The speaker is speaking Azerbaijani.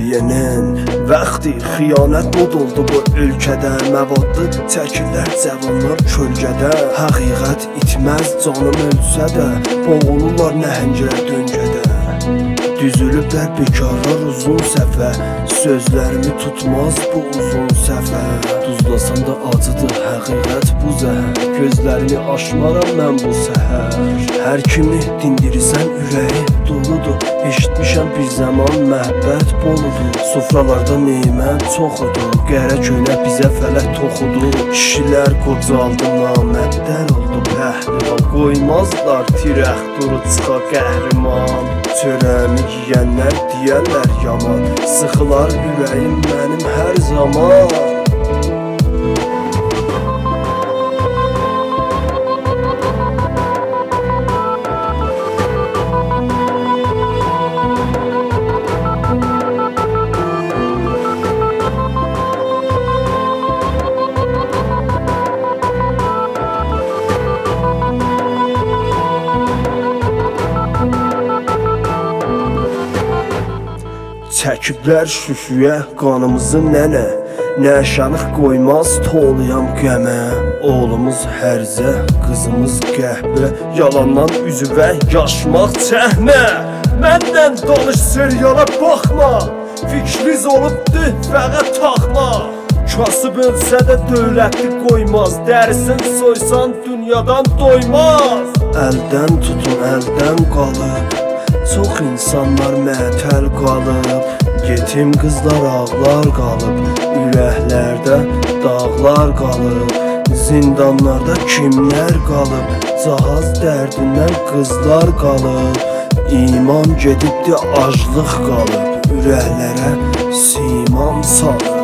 CNN vaxtı xiyanət mod oldu bu ölkədə. Məvadlı çəkirlər cavanlar kölgədə. Həqiqət itməz canım ölsə də, boğulurlar nəhənglər döngədə. Düzülüblər bekarlar uzun səfər, sözlərimi tutmaz bu uzun səfər. Duzlasan da acıdır həqiqət bu zəhər, gözlərimi aşmaram mən bu səhər. Hər kimi dindirirsən ürəyi doludur, eşitmişəm bir zaman məhəbbət boludur. Sofralarda nemət çoxudur, qərə köynə bizə fələk toxudur. Kişilər qocaldı naməddər oldu pəhlivan, qoymazlar tirəx duru çıxa qəhrəman. Çörəmi yiyənlər deyərlər yaman, sıxılar ürəyim mənim hər zaman. Çəkiblər şüşüyə qanımızı nənə, nəşanıq qoymaz toğlayam qəmə. Oğlumuz hərzə, qızımız qəhbə, yalandan üzüvə yaşmaq çəhnə. Məndən danış seriala baxma, fikriz olubdu fəqət taxma. Kasıb ölsə də dövlətli qoymaz, dərisin soysan dünyadan doymaz. Əldən tutun əldən qalıb, çox insanlar mətəl qalıb. Yetim qızlar ağlar qalıb, ürəklərdə dağlar qalıb. Zindanlarda kimlər qalıb, cahaz dərdindən qızlar qalıb. İman gedibdi, aclıq qalıb, ürəklərə siman salıb.